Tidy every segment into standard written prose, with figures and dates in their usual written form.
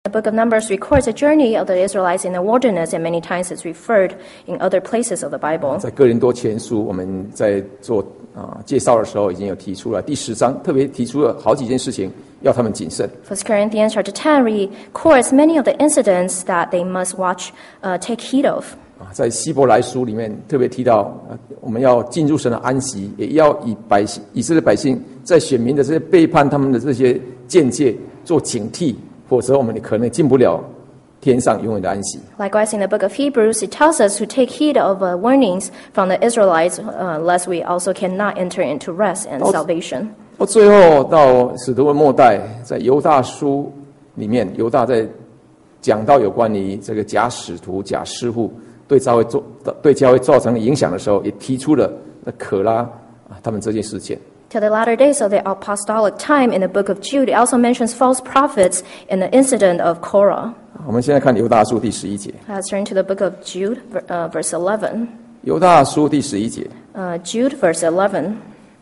The book of Numbers records the journey of the Israelites in the wilderness, and many times it's referred in other places of the Bible. 在哥林多前书，我们在做介绍的时候，已经有提出了第10章，特别提出了好几件事情，要他们谨慎。 1 Corinthians chapter 10 records many of the incidents that they must take heed of. 在希伯来书里面特别提到，我们要进入神的安息，也要以色列百姓在选民的这些背叛他们的这些见解做警惕。否则我们可能进不了天上永远的安息。 Likewise, in the book of Hebrews, it tells us to take heed of warnings from the Israelites, lest we also cannot enter into rest and salvation. 到最后，到使徒的末代，在犹大书里面，犹大在讲到有关于这个假使徒、假师傅对教会造成的影响的时候，也提出了可拉他们这件事件。 To the latter days of the apostolic time, in the book of Jude, it also mentions false prophets in the incident of Korah. 我们现在看犹大书第11节。 Let's turn to the book of Jude, verse 11. 犹大书第11节。 Jude, verse 11.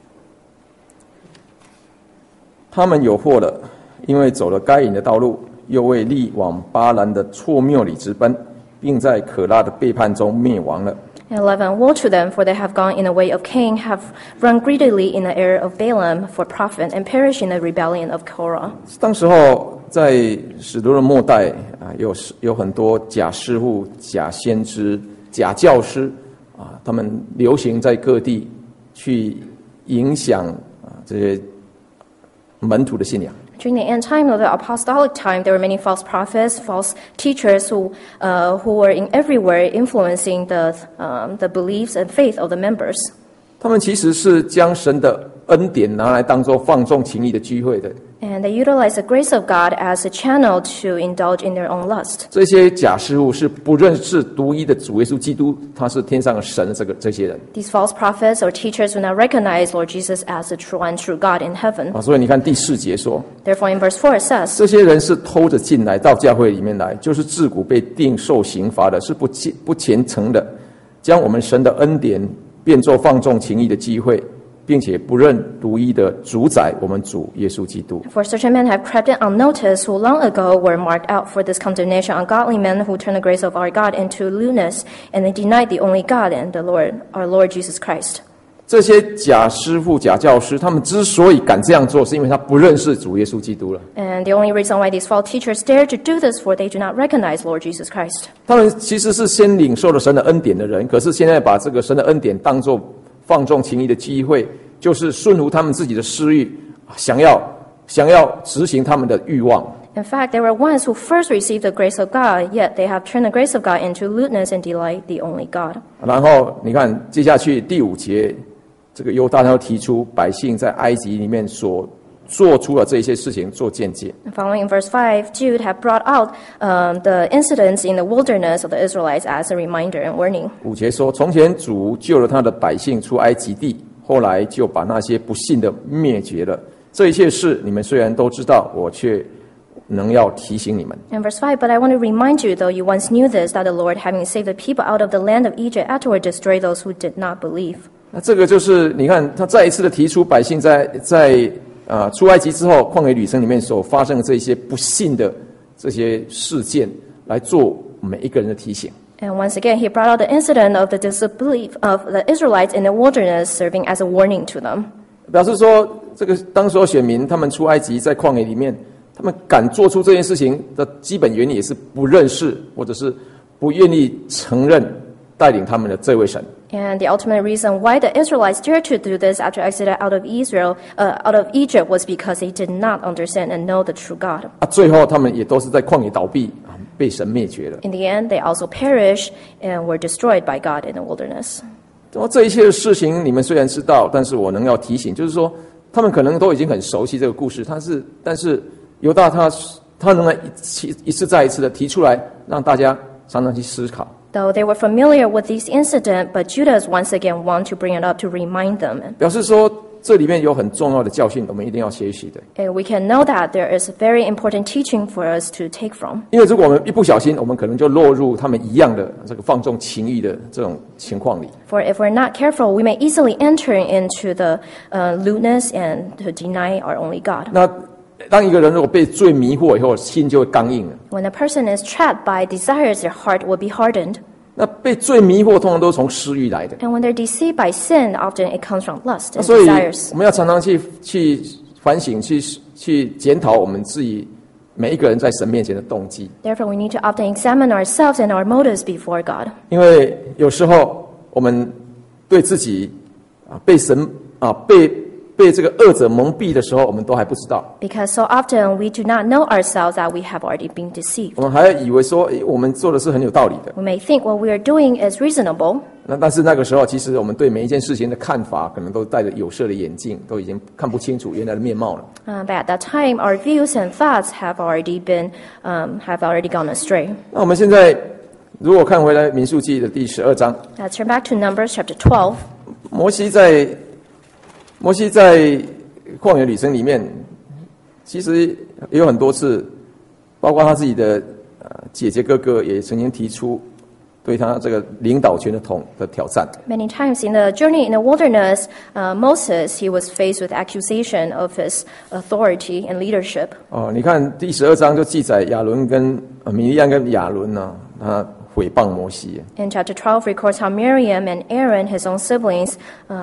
他们有祸了，因为走了该隐的道路，又为力往巴兰的错谬里直奔，并在可拉的背叛中灭亡了。 11. Woe to them, for they have gone in the way of Cain, have run greedily in the error of Balaam for profit, and perished in the rebellion of Korah. 当时候在使徒的末代有很多假师傅、假先知、假教师他们流行在各地去影响这些门徒的信仰。 During the end time of the apostolic time, there were many false prophets, false teachers who were in everywhere influencing the beliefs and faith of the members. 他们其实是将神的恩典拿来当作放纵情欲的机会的。 And they utilize the grace of God as a channel to indulge in their own lust. 这些假师傅是不认识独一的主耶稣基督，他是天上的神的这些人。 These false prophets or teachers do not recognize Lord Jesus as the true and true God in heaven. 所以你看第4节说 Therefore, in verse 4 it says, 这些人是偷着进来到教会里面来，就是自古被定受刑罚的，是不虔诚的，将我们神的恩典变作放纵情欲的机会，并且不认独一的主宰我们主耶稣基督。 For certain men have crept in unnoticed, who long ago were marked out for this condemnation, ungodly men who turn the grace of our God into lewdness, and they denied the only God and the Lord, our Lord Jesus Christ. 这些假师傅、假教师，他们之所以敢这样做，是因为他不认识主耶稣基督了。 And the only reason why these false teachers dare to do this, for they do not recognize Lord Jesus Christ. 他们其实是先领受了神的恩典的人，可是现在把这个神的恩典当作放纵情欲的机会，就是顺服他们自己的私欲，想要执行他们的欲望。 In fact, there were ones who first received the grace of God, yet they have turned the grace of God into lewdness and delight the only God. 然后你看接下去第5节，这个犹大他提出百姓在埃及里面所做出了这些事情做见解。 Following in verse 5, Jude had brought out the incidents in the wilderness of the Israelites as a reminder and warning. 5节说，从前主救了他的百姓出埃及地，后来就把那些不信的灭绝了。这一切事你们虽然都知道，我却能要提醒你们。 In verse 5, but I want to remind you, though you once knew this, that the Lord, having saved the people out of the land of Egypt, afterward destroyed those who did not believe. 那这个就是你看，他再一次的提出百姓在出埃及之后旷野旅程里面所发生的这些不信的这些事件，来做每一个人的提醒。 And once again, he brought out the incident of the disbelief of the Israelites in the wilderness, serving as a warning to them. 表示说，这个当时候选民他们出埃及在旷野里面，他们敢做出这件事情的基本原因也是不认识或者是不愿意承认带领他们的这位神。 And the ultimate reason why the Israelites dared to do this after exiting out of Egypt was because they did not understand and know the true God. 最后他们也都是在旷野倒闭，被神灭绝了。 In the end, they also perished and were destroyed by God in the wilderness. 这一切的事情你们虽然知道，但是我能要提醒，就是说他们可能都已经很熟悉这个故事，但是犹大他能一次再一次的提出来，让大家常常去思考。 Though they were familiar with these incidents, but Judas once again want to bring it up to remind them. 表示说这里面有很重要的教训，我们一定要学习的。 And we can know that there is a very important teaching for us to take from. 因为如果我们一不小心，我们可能就落入他们一样的这个放纵情欲的这种情况里。 For if we're not careful, we may easily enter into the lewdness and to deny our only God. 那当一个人如果被罪迷惑以后，心就会刚硬了。 When a person is trapped by desires, their heart will be hardened. 那被罪迷惑，通常都是从私欲来的。 And when they're deceived by sin, often it comes from lust 那 and 所以 desires. 我们要常常去反省，去检讨我们自己每一个人在神面前的动机。 Therefore, we need to often examine ourselves and our motives before God. 因为有时候我们对自己被神被这个恶者蒙蔽的时候，我们都还不知道。 Because so often we do not know ourselves that we have already been deceived. 我们还以为说，我们做的是很有道理的。 We may think what we are doing is reasonable, 但是那个时候，其实我们对每一件事情的看法，可能都戴着有色的眼镜，都已经看不清楚原来的面貌了。 but at that time, our views and thoughts have already gone astray. 那我们现在如果看回来民数记的第12章， Let's turn back to Numbers chapter 12. 摩西在旷野旅程里面，其实也有很多次，包括他自己的姐姐哥哥也曾经提出对他这个领导权的挑战。 Many times in the journey in the wilderness, Moses, he was faced with accusation of his authority and leadership. 你看第12章就记载亚伦跟米利暗跟亚伦呢，他毁谤摩西。 In chapter 12 records how Miriam and Aaron, his own siblings,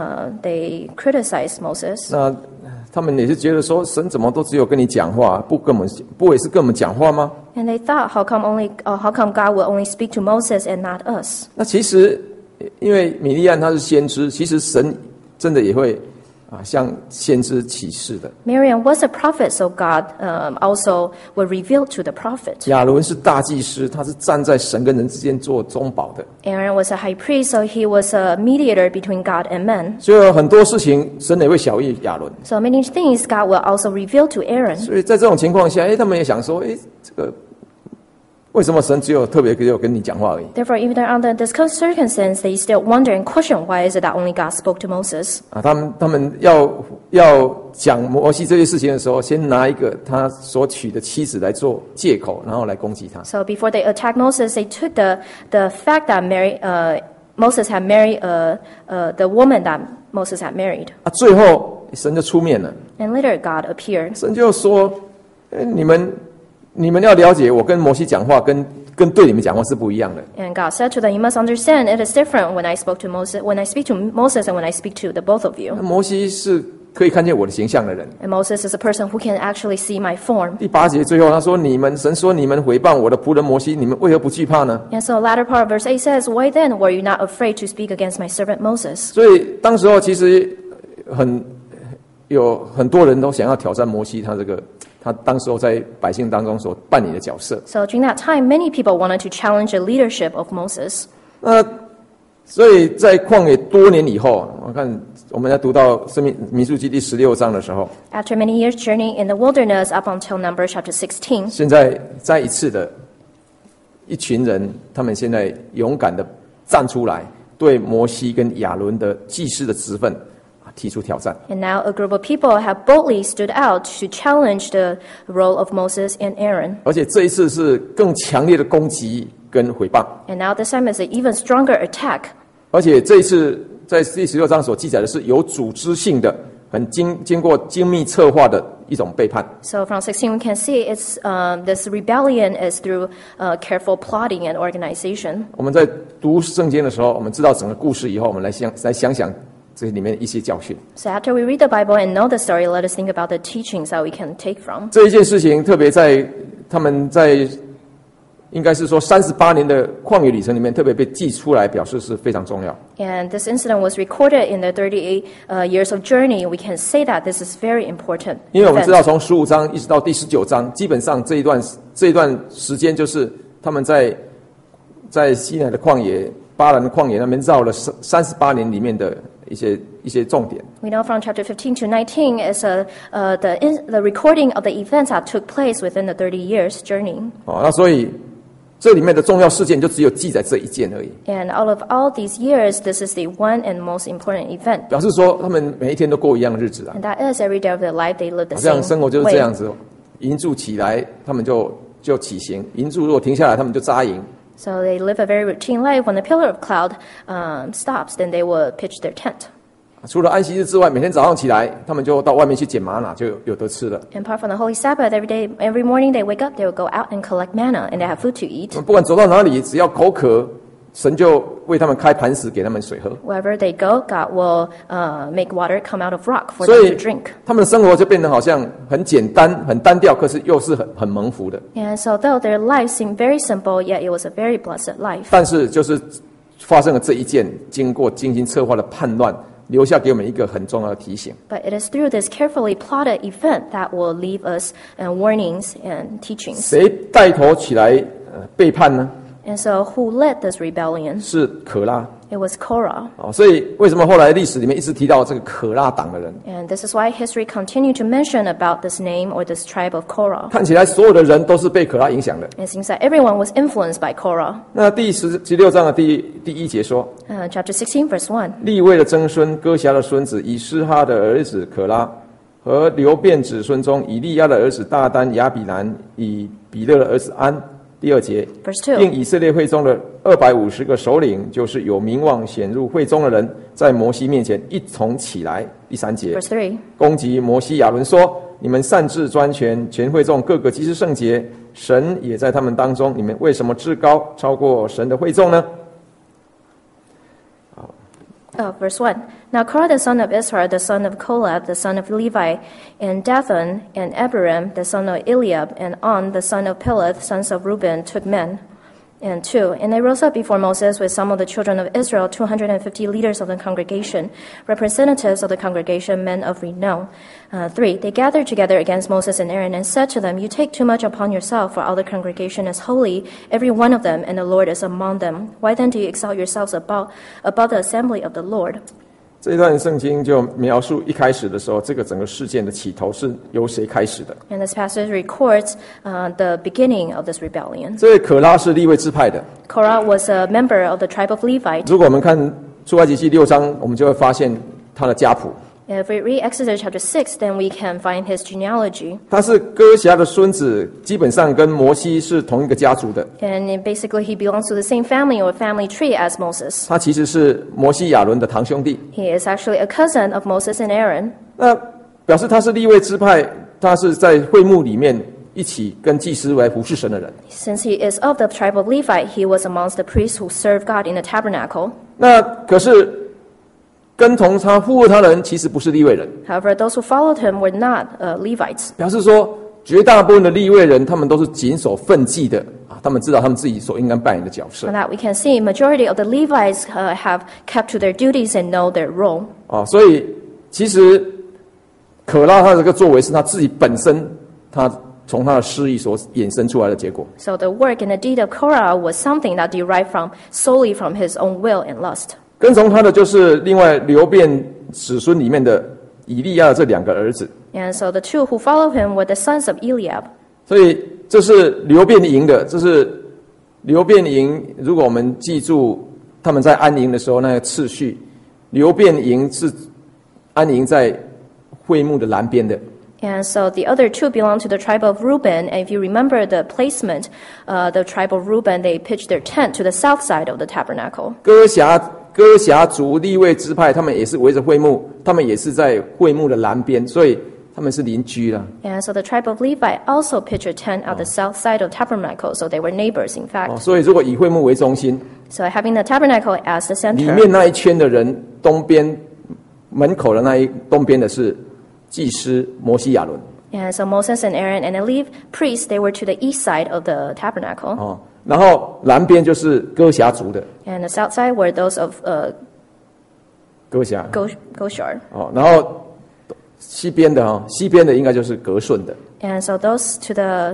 they criticized Moses. 那他们也是觉得说，神怎么都只有跟你讲话，不也是跟我们讲话吗？ And they thought, how come God will only speak to Moses and not us? 那其实因为米利暗他是先知，其实神真的也会向先知启示的。 Miriam was a prophet, so God also would reveal to the prophet. 亚伦是大祭司，他是站在神跟人之间做中保的。 Aaron was a high priest, so he was a mediator between God and men. 所以有很多事情，神也会晓谕亚伦。 So many things God will also reveal to Aaron. 所以在这种情况下，他们也想说，这个为什么神只有跟你讲话而已？ Therefore, even under this circumstance, they still wonder and question why is it that only God spoke to Moses. 他们要讲摩西这些事情的时候，先拿一个他所娶的妻子来做借口，然后来攻击他。 So before they attacked Moses, they took the fact that Moses had married the woman that Moses had married. 最后神就出面了， And later God appeared. 神就说：“你们要了解，我跟摩西讲话跟对你们讲话是不一样的。 And God said to them, "You must understand, it is different when I speak to Moses and when I speak to the both of you." 摩西是可以看见我的形象的人。 And Moses is a person who can actually see my form. 第8节最后他说：神说你们诽谤我的仆人摩西，你们为何不惧怕呢？ And so the latter part of verse 8 says, "Why then were you not afraid to speak against my servant Moses?" 所以当时候其实有很多人都想要挑战摩西，他当时候在百姓当中所扮演的角色。 So during that time, many people wanted to challenge the leadership of Moses. 所以在旷野多年以后，我看我们在读到民数记第16章的时候， After many years' journey in the wilderness up until Numbers chapter 16, 现在再一次的一群人，他们现在勇敢的站出来，对摩西跟亚伦的祭司的职分提出挑战。 and now a group of people have boldly stood out to challenge the role of Moses and Aaron. 而且这一次是更强烈的攻击跟诽谤， And now this time is an even stronger attack. 而且这一次在第16章所记载的是有组织性的、经过精密策划的一种背叛。 So from 16 we can see this rebellion is through careful plotting and organization. 我们在读圣经的时候，我们知道整个故事以后，我们来想想这里面一些教训。 So after we read the Bible and know the story, let us think about the teachings that we can take from. 这一件事情，特别在他们在应该是说38年的旷野旅程里面，特别被记出来，表示是非常重要。 And this incident was recorded in the 38 years of journey. We can say that this is very important. 因为我们知道 event. 从15章一直到第19章，基本上这一段时间就是他们在西乃的旷野、巴兰的旷野那边绕了38年里面的一些重点。 We know from chapter 15 to 19 is the recording of the events that took place within the 30 years journey. 那所以这里面的重要事件就只有记载这一件而已， And out of all these years, this is the one and most important event. 表示说他们每一天都过一样的日子啊， And that is every day of their life they live the 好像 same 生活就是 way. 这样子，营住起来他们就起行，营住如果停下来他们就扎营。 So they live a very routine life. When the pillar of cloud stops, then they will pitch their tent. 除了安息日之外，每天早上起来，他们就到外面去捡玛瑙，就有得吃了。 And apart from the Holy Sabbath, every morning they wake up, they will go out and collect manna, and they have food to eat. 不管走到哪里，只要口渴，神就为他们开磐石，给他们水喝。 Wherever they go, God will make water come out of rock for 所 them 以 to drink. 他们的生活就变得好像很简单、很单调，可是又是很蒙福的。 And so though their life seemed very simple, yet it was a very blessed life. 但是就是发生了这一件经过精心策划的叛乱，留下给我们一个很重要的提醒。 But it is through this carefully plotted event that will leave us warnings and teachings. 谁带头起来背叛呢？ And so who led this rebellion? 是可拉。 It was Korah. 所以为什么后来历史里面一直提到这个可拉党的人？ And this is why history continued to mention about this name or this tribe of Korah. 看起来所有的人都是被可拉影响的。 It seems that everyone was influenced by Korah. 那第16章的第一节说， Chapter 16, verse 1. 利未的曾孙哥辖的孙子以斯哈的儿子可拉，和流便子孙中以利亚的儿子大丹、亚比兰、以比勒的儿子安。第2节， Verse 2. 并以色列会中的250个首领，就是有名望显入会中的人，在摩西面前一同起来。第3节， Verse 3. 攻击摩西亚伦说：你们擅自专权，全会众各个祭司圣洁，神也在他们当中，你们为什么至高超过神的会众呢？ Verse 1. Now Korah the son of Israel, the son of Kolab, the son of Levi, and Dathan, and Abiram, the son of Eliab, and On, the son of Peleth, sons of Reuben, took men. And 2. And they rose up before Moses with some of the children of Israel, 250 leaders of the congregation, representatives of the congregation, men of renown. 3. They gathered together against Moses and Aaron and said to them, You take too much upon yourself, for all the congregation is holy, every one of them, and the Lord is among them. Why then do you exalt yourselves above the assembly of the Lord? 这一段圣经就描述一开始的时候，这个整个事件的起头是由谁开始的？ And this passage records the beginning of this rebellion. 这位可拉是利未支派的。 Korah was a member of the tribe of Levi. 如果我们看出埃及记6章，我们就会发现他的家谱。 If we read Exodus chapter 6, then we can find his genealogy. 他是哥辖的孙子，基本上跟摩西是同一个家族的。 And basically he belongs to the same family or family tree as Moses. 他其实是摩西亚伦的堂兄弟。 He is actually a cousin of Moses and Aaron. 那表示他是利未支派，他是在会幕里面一起跟祭司来服侍神的人。 Since he is of the tribe of Levi, he was amongst the priests who served God in the tabernacle. 那可是跟同他附和他的人其实不是利未人， However, those who followed him were not Levites. 表示说绝大部分的利未人他们都是谨守分际的啊，他们知道他们自己所应该扮演的角色 From that we can see majority of the Levites have kept to their duties and know their role. 啊，所以其实可拉他这个作为是他自己本身他从他的失意所衍生出来的结果。 So the work and the deed of Korah was something that derived solely from his own will and lust. 跟从他的就是另外流便子孙里面的以利亚的这2个儿子， And so the two who followed him were the sons of Eliab. 所以这是流便营的，这是流便营。如果我们记住他们在安营的时候那个次序，流便营是安营在会幕的南边的。 And so the other two belong to the tribe of Reuben. And if you remember the placement, the tribe of Reuben, they pitched their tent to the south side of the tabernacle. 哥辖族利未支派，他们也是围着会幕，他们也是在会幕的南边，所以他们是邻居啦。 And so the tribe of Levi also pitched a tent at the south side of the tabernacle, so they were neighbors, in fact. 所以如果以会幕为中心， So having the tabernacle as the 里 center, 面那一圈的人，东边门口的东边的是祭司摩西亚伦。 and so Moses and Aaron and the Levi priests, they were to the east side of the tabernacle. 然后南边就是哥辖族的 And the south side were those of 哥辖 Goshar. 然后西边的应该就是格顺的 And so those to the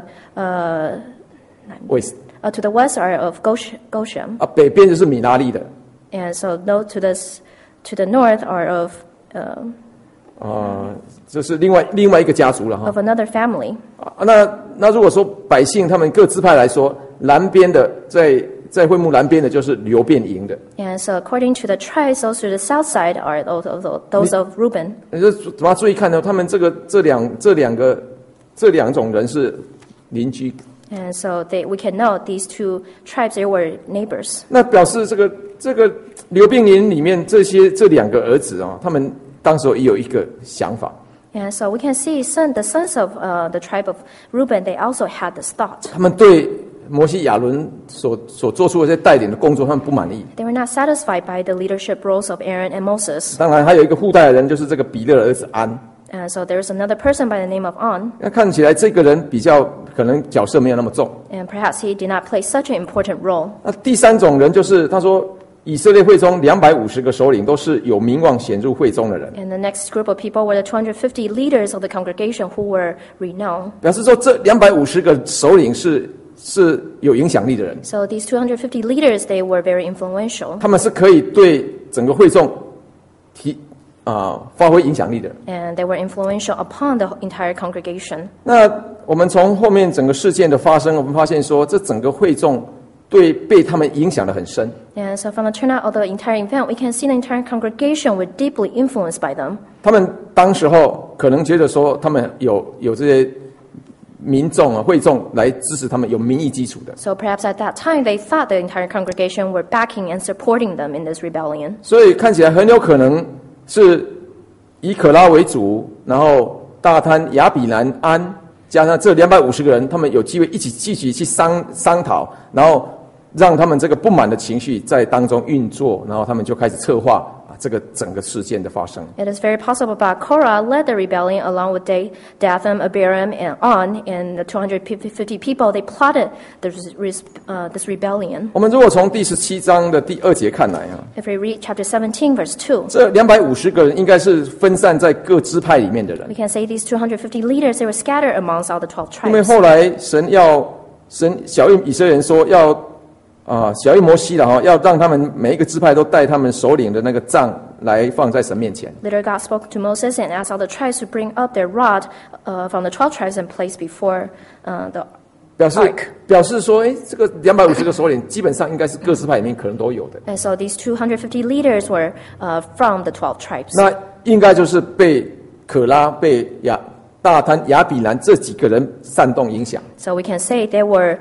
West to the west are of Goshen. 北边就是米拉利的 And so those to the north are of 就是另外一个家族了 of another family. 那如果说百姓他们各支派来说，南边的在会幕南边的就是流便营的。 And so according to the tribes, those to the south side are those of Reuben. 你就怎么注意看呢？他们这两种人是邻居。 And so we can know these two tribes, they were neighbors. 那表示这个流病营里面这两个儿子他们当时也有一个想法。 And so we can see the sons of the tribe of Reuben, they also had this thought. 他们对摩西亚伦所做出的这带领的工作，他们不满意。 They were not satisfied by the leadership roles of Aaron and Moses. 当然，还有一个附带的人，就是这个比勒的儿子安。 And so there's another person by the name of On. 那看起来这个人比较可能角色没有那么重。 And perhaps he did not play such an important role. 那第三种人就是他说，以色列会中250个首领都是有名望显入会中的人。 And the next group of people were the 250 leaders of the congregation who were renowned. 表示说，这250个首领是有影响力的人。 So these 250 leaders, they were very influential. 他们是可以对整个会众发挥影响力的。 And they were influential upon the entire congregation. 那我们从后面整个事件的发生，我们发现说，这整个会众被他们影响得很深。 And so from the turnout of the entire event, we can see the entire congregation were deeply influenced by them. 他们当时候可能觉得说，他们有这些民众会众来支持他们，有民意基础的。 So perhaps at that time, they thought the entire congregation were backing and supporting them in this rebellion. 所以看起来很有可能是以可拉为主，然后大滩、亚比兰、安，加上这250个人，他们有机会一起去商讨，然后让他们这个不满的情绪在当中运作，然后他们就开始策划这个整个事件的发生。 It is very possible that Korah led the rebellion along with Dathan, Abiram, and On, and the 250 people. They plotted this rebellion. 我们如果从第17章的第2节看来 If we read chapter 17, verse 2, 这250个人应该是分散在各支派里面的人。 we can say these 250 leaders, they were scattered amongst all the 12 因为 tribes. 后来神小谕以色列人说要小谕摩西了要让他们每一个支派都带他们首领的那个杖来放在神面前。 Later, God spoke to Moses and asked all the tribes to bring up their rod from the 12 tribes and place before the 表示说，这个250个首领基本上应该是各支派里面可能都有的。 And so these 250 leaders were from the 12 tribes. 那应该就是被可拉、被大滩、亚比兰这几个人煽动影响。 So we can say they were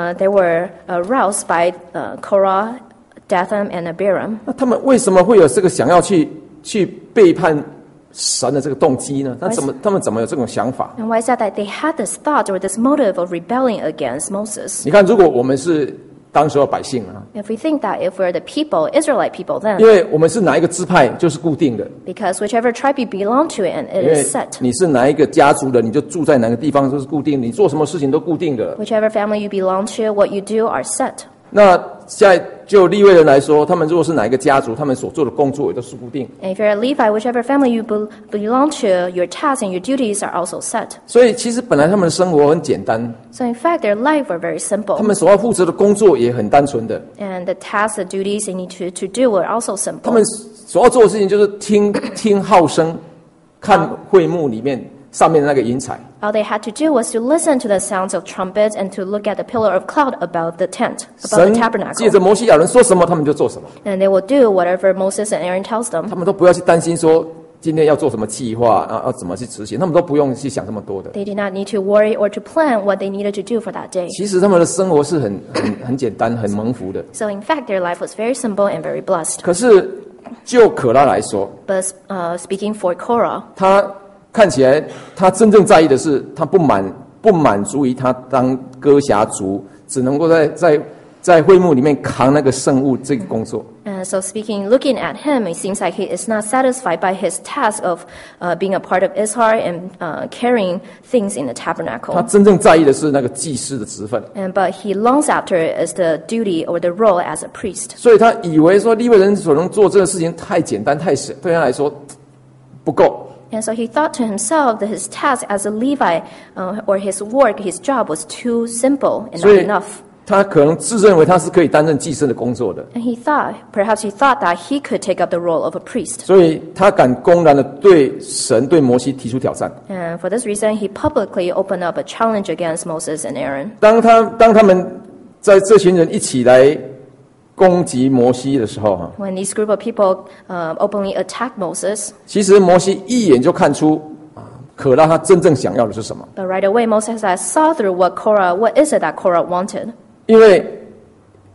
aroused by Korah, Dathan, and Abiram. 那他们为什么会有这个想要去背叛神的这个动机呢？他们怎么有这种想法？ And why is that they had this thought or this motive of rebelling against Moses? 你看，如果我们是当时的百姓 If we think that if we're the people, Israelite people, 因 then 为我们是哪一个支派就是固定的， because whichever tribe you belong to and 因 it 为 is set. 你是哪一个家族的，你就住在哪个地方都是固定的，你做什么事情都固定的。 Whichever family you belong to, what you do are set. 那现在就利未人来说，他们如果是哪一个家族，他们所做的工作也都是固定。 And if you're a Levite, whichever family you belong to, your tasks and your duties are also set. 所以其实本来他们的生活很简单， So in fact, their life were very 他 simple. 们所要负责的工作也很单纯的， And the tasks, the duties they need to do were also 他们 simple. 所要做的事情就是听号声，看会幕里面上面的那个云彩。 All they had to do was to listen to the sounds of trumpets and to look at the pillar of cloud above the tent, above 神 the 借着 tabernacle. 摩西亚伦说什么，他们就做什么， And they will do whatever Moses and Aaron tells them. 他们都不要去担心说今天要做什么计划，要怎么去执行，他们都不用去想这么多的。 They did not need to worry or to plan what they needed to do for that day. 其实他们的生活是很简单、很蒙福的。 So in fact, their life was very simple and very blessed. 可是就可拉来说， But speaking for Korah, 他看起来他真正在意的是，他不满足于他当歌侠族，只能够在会幕里面扛那个圣物这个工作。 so looking at him, it seems like he is not satisfied by his task of being a part of Ishar and carrying things in the 他 tabernacle. 真正在意的是那个祭司的职分， But he longs after is the duty or the role as a priest. 所以他以为说利未人所能做这个事情太简单太小，对他来说不够。 And so he thought to himself that his task as a Levite or his work, his job was too simple and 所 not 以 enough. 他可能自认为他是可以担任祭司的工作的， And perhaps he thought that he could take up the role of a priest. 所以他敢公然的对神对摩西提出挑战。 And for this reason, he publicly opened up a challenge against Moses and Aaron. 当他们在这群人一起来攻击摩西的时候 When this group of people openly attacked Moses, 其实摩西一眼就看出可拉他真正想要的是什么， but right away Moses saw through what is it that Korah wanted. 因为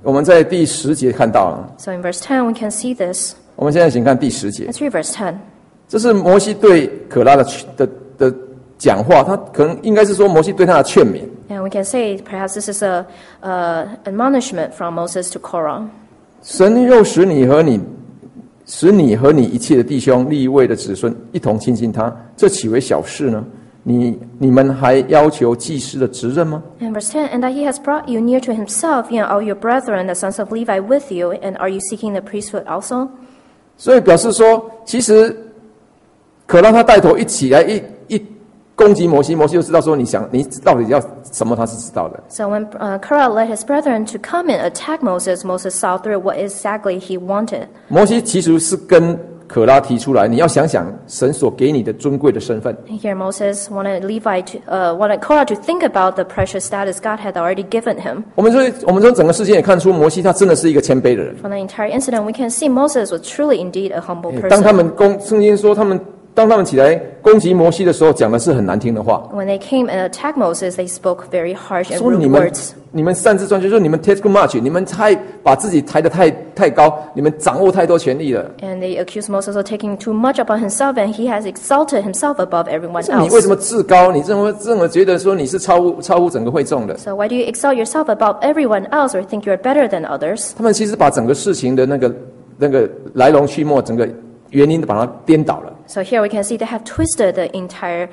我们在第10节看到了。 So in verse 10, we can see this. 我们现在请看第10节， Let's read verse 10. 这是摩西对可拉的讲话，他可能应该是说摩西对他的劝勉。 And we can say perhaps this is a admonishment from Moses to Korah. 神又使你和你一切的弟兄利未的子孙一同亲近他，这岂为小事呢？你们还要求祭司的职任吗？ And verse 10, and that he has brought you near to himself, you and all your brethren, the sons of Levi, with you, and are you seeking the priesthood also? 所以表示说，其实可让他带头一起来一攻击摩西，摩西就知道说你到底要什么，他是知道的。 So when Korah led his brethren to come and attack Moses, Moses saw through what exactly he wanted. 摩西其实是跟可拉提出来，你要想想神所给你的尊贵的身份。 Here Moses wanted Korah to think about the precious status God had already given him. 我们从整个事件也看出，摩西他真的是一个谦卑的人。 From the entire incident, we can see Moses was truly indeed a humble 当他 person. 们圣经说当他们起来攻击摩西的时候，讲的是很难听的话， When they came and attacked Moses, they spoke very harsh and 说 rude 你们 words. 擅自专权，就是你们 take too much， 你们把自己抬得太高，你们掌握太多权力了。 And they accused Moses of taking too much upon himself, and he has exalted himself above everyone 你为什 else. 么自高？你认为觉得说你是超乎整个会众的？ So why do you exalt yourself above everyone else or think you're better than others? 他们其实把整个事情的那个来龙去脉，整个原因把它颠倒了。 So here we can see they have twisted the entire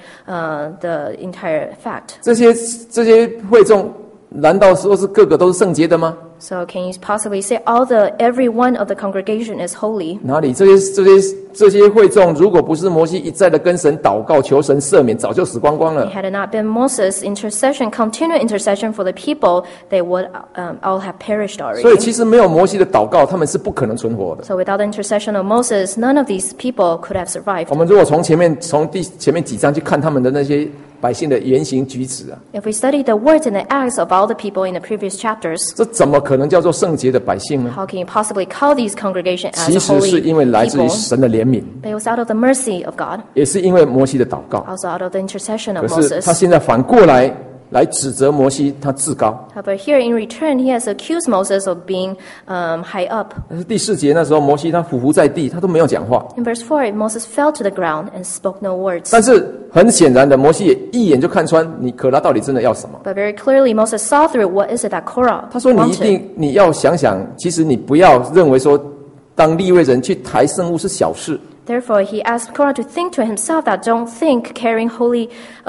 fact. 这些会众，难道说是个个都是圣洁的吗？ So can you possibly say every one of the congregation is holy? 哪里这些会众，如果不是摩西一再的跟神祷告，求神赦免，早就死光光了。 Had it not been Moses' intercession, continual intercession for the people, they would all have perished 所以 already. 其实没有摩西的祷告，他们是不可能存活的。 So without the intercession of Moses, none of these people could have survived. 我们如果从前面几章去看他们的那些百姓的言行举止啊， If we study the words and the acts of all the people in the previous chapters, 这怎么可能叫做圣洁的百姓呢？ how can you possibly call these congregation 其 as 实是 holy 因为来自于 people? 神的怜悯， But it was out of the mercy of God, 也是因为摩西的祷告。 also out of the intercession 可 of 是他 Moses. 现在反过来指责摩西，他自高。 However, here in return, he has accused Moses of being high up. 但是第4节那时候，摩西他匍匐在地，他都没有讲话。 In verse 4, Moses fell to the ground and spoke no words. 但是很显然的，摩西也一眼就看穿你可拉到底真的要什么。 But very clearly, Moses saw through what is it that Korah 他说：“你要想想，其实你不要认为说，当利未人去抬圣物是小事。 Therefore, he asked Korah to think to himself that don't think carrying holy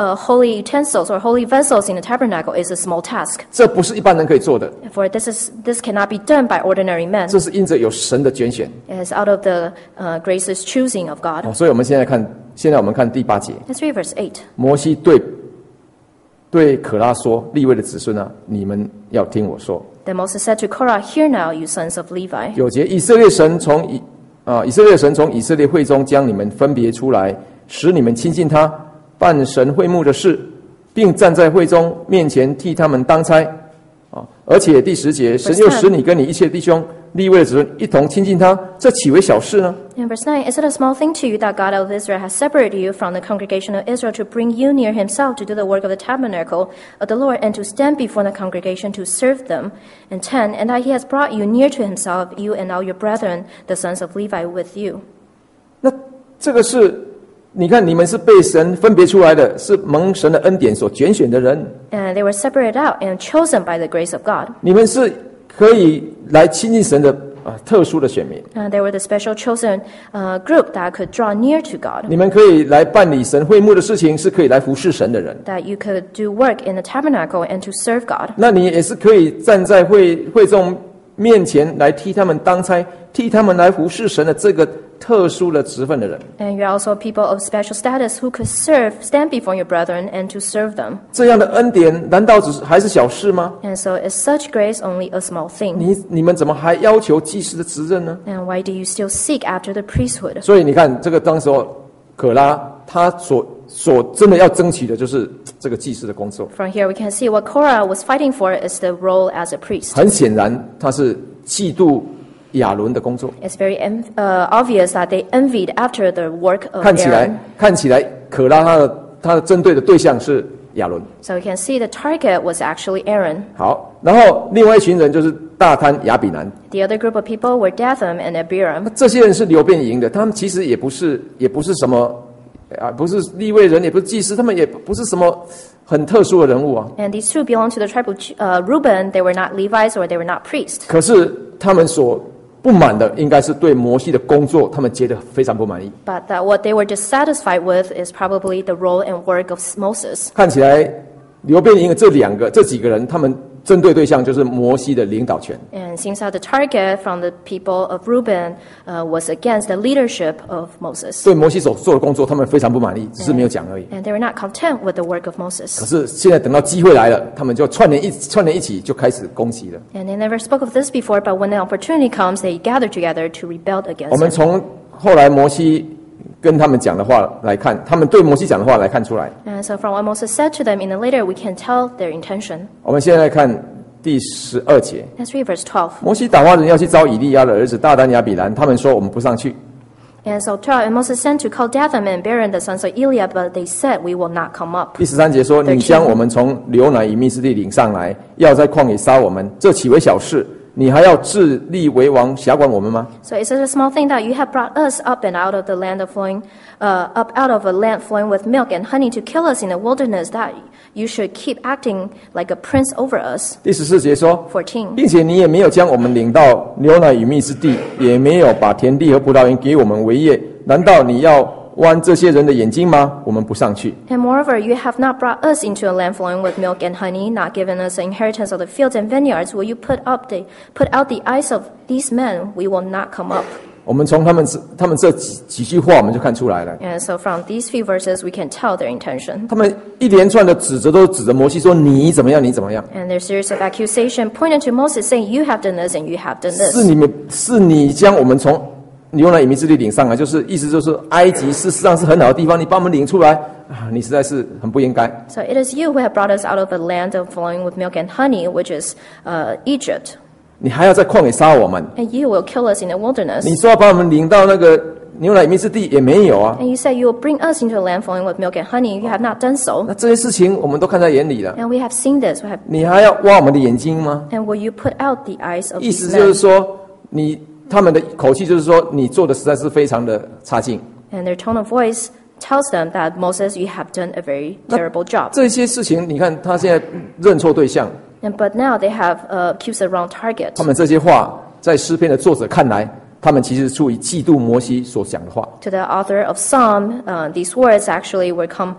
utensils or holy vessels in the tabernacle is a small task. 这不是一般人可以做的， For this cannot be done by ordinary men. 这是因着有神的拣选。 It is out of the gracious choosing of God. 所以我们现在我们看第8节， Let's read verse 8. 摩西对可拉说：“利未的子孙啊，你们要听我说。 Then Moses said to Korah, "Hear now, you sons of Levi." 9节，以色列神从以色列会中将你们分别出来，使你们亲近他，办神会幕的事，并站在会中面前替他们当差。而且第10节，神又使你跟你一切弟兄利未的子孙一同亲近他，这岂为小事呢？ In verse 9, is it a small thing to you that God of Israel has separated you from the congregation of Israel to bring you near himself to do the work of the tabernacle of the Lord and to stand before the congregation to serve them? And 10, and that he has brought you near to himself, you and all your brethren, the sons of Levi, with you. 那这个是，你看你们是被神分别出来的，是蒙神的恩典所拣选的人， And they were separated out and chosen by the grace of God. 你们是可以来亲近神的特殊的选民。 They were the special chosen group that could draw near to God, 你们可以来办理神会幕的事情，是可以来服侍神的人。 that you could do work in the tabernacle and to serve God. 那你也是可以站在会众面前来替他们当差，替他们来服侍神的这个特殊的职分的人。 And you're also people of special status who could stand before your brethren and to serve them. 这样的恩典，难道还是小事吗？ And so is such grace only a small thing? 你们怎么还要求祭司的职任呢？ And why do you still seek after the priesthood? 所以你看，这个当时候可拉他所真的要争取的就是这个祭司的工作。 From here we can see what Korah was fighting for is the role as a priest. 很显然，他是嫉妒亚伦的工作。 It's very obvious that they envied after the work of 看 Aaron. 起来，可拉他的针对的对象是亚伦。 So we can see the target was actually Aaron. 好，然后另外一群人就是大滩、亚比兰。 The other group of people were Dathan and Abiram. 这些人是流便营的，他们其实也不是什么不是利未人，也不是祭司，他们也不是什么很特殊的人物啊。 And these two belonged to the tribe of Reuben. They were not Levites or they were not priests. 可是他们所不满的应该是对摩西的工作，他们觉得非常不满意。 But that what they were dissatisfied with is probably the role and work of Moses. 看起来流便营的这几个人，他们针对对象就是摩西的领导权。 And it seems that the target from the people of Reuben was against the leadership of Moses. 对摩西所做的工作，他们非常不满意，只是没有讲而已。 And they were not content with the work of 可 Moses. 是现在等到机会来了，他们就串联一起就开始攻击了。 And they never spoke of this before, but when the opportunity comes, they gather together to rebel 我 against 们 him. 从后来摩西跟他们讲的话来看，他们对摩西讲的话来看出来。 And so from what Moses said to them in the later, we can tell their intention. 我们现在看第12节， Let's read verse 12. 摩西打发人要去招以利亚的儿子大丹亚比兰，他们说我们不上去。 And so Moses sent to call Dathan and Abiram, the sons of Eliab, but they said, we will not come up. 第13节说，你将我们从流奶与密斯地领上来，要在旷野杀我们，这岂为小事？你还要自立为王，辖管我们吗？ So it's a small thing that you have brought us up and out of the land of up out of a land flowing with milk and honey to kill us in the wilderness, that you should keep acting like a prince over us. 第14节说， 14. 并且你也没有将我们领到流奶与密斯地，也没有把田地和葡萄园给我们为业，难道你要剜这些人的眼睛吗？我们不上去。 And moreover, you have not brought us into a land flowing with milk and honey, not given us the inheritance of the fields and vineyards. Will you put out the eyes of these men? We will not come up. 我们从他们这几句话，我们就看出来了。 And so from these few verses, we can tell their intention. 他们一连串的指责都指着摩西说：“你怎么样？你怎么样？ And their series of accusation pointed to Moses, saying, you have done this and you have done 是 this. 你将我们从流奶与密斯地领上来，意思就是埃及事实上是很好的地方，你把我们领出来啊，你实在是很不应该。 So it is you who have brought us out of a land of flowing with milk and honey, which is Egypt. 你还要在旷野杀我们， And you will kill us in the wilderness. 你说要把我们领到那个牛奶与密斯地也没有啊。 And you say you will bring us into a land flowing with milk and honey. You have not done so. 那这些事情我们都看在眼里了， And we have seen this. 你还要挖我们的眼睛吗？ And will you put out the eyes of 意思 these 就是 men? 说，他们的口气就是说，你做的实在是非常的差劲。 And their tone of voice tells them that, Moses, you have done a very terrible job. 这些事情，你看他现在认错对象， But now they have accused the wrong target. 他们这些话在诗篇的作者看来，他们其实出于嫉妒摩西所讲的话。 To the author of Psalm, these words actually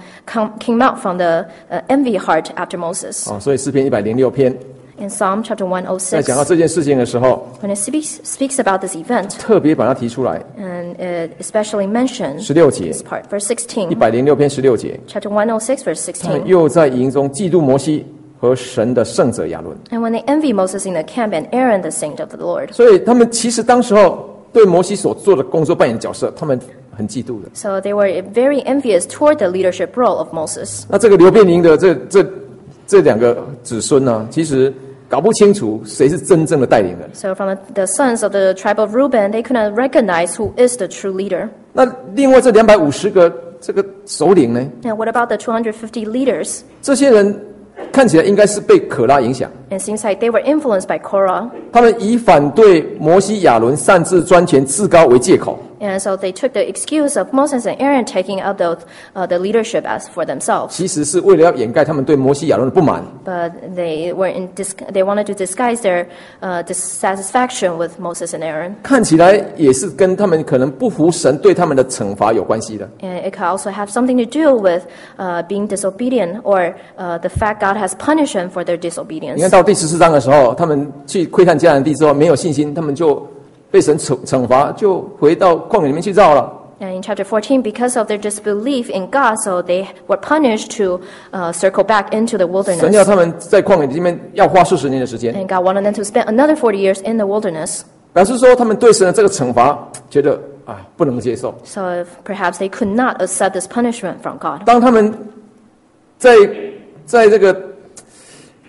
came out from the envy heart after Moses. 所以诗篇106篇 In Psalm chapter 在讲到 106, 这件事情的时候， when it speaks about this event, 特别把它提出来。 and it especially mentions 16节 this part, verse 16, 106篇16节， chapter 106, verse 他们 16. 又在营中嫉妒摩西和神的圣者亚伦。 And when they envy Moses in the camp and Aaron, the saint of the Lord. 所以他们其实当时候对摩西所做的工作扮演的角色，他们很嫉妒的。 So they were very envious toward the leadership role of Moses. 那这个流便营的这两个子孙呢，其实搞不清楚谁是真正的带领人。 So from the sons of the tribe of Reuben, they could not recognize who is the true leader. 那另外这250个这个首领呢， And what about the 250 leaders? 这些人看起来应该是被可拉影响， It seems like they were influenced by Korah. 他们以反对摩西、亚伦擅自专权自高为借口， And so they took the excuse of Moses and Aaron taking up the leadership as for themselves. 其实是为了要掩盖他们对摩西、亚伦的不满。 But they wanted to disguise their dissatisfaction with Moses and Aaron. 看起来也是跟他们可能不服神对他们的惩罚有关系的。 And it could also have something to do with being disobedient or the fact God has punished them for their 你 disobedience. 看到第14章的时候，他们去窥探迦南地之后没有信心，他们就被神惩罚，就回到旷野里面去绕了。 And in chapter 14, because of their disbelief in God, so they were punished to circle back into the 神要 wilderness. 他们在旷野里面要花40年的时间， And God wanted them to spend another 40 years in the wilderness. 表示说他们对神的这个惩罚觉得不能接受。 So perhaps they could not accept this punishment from God. 当他们在这个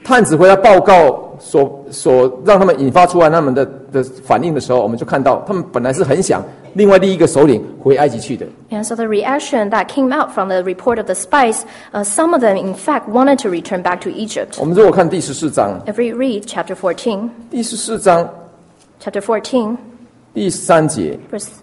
探子回来报告所让他们引发出来他们的反应的时候，我们就看到他们本来是很想另一个首领回埃及去的。 And so the reaction that came out from the report of the spies, some of them in fact wanted to return back to Egypt. 我们如果看第14章， If we read chapter 14, 第14章 chapter 14, 第3节，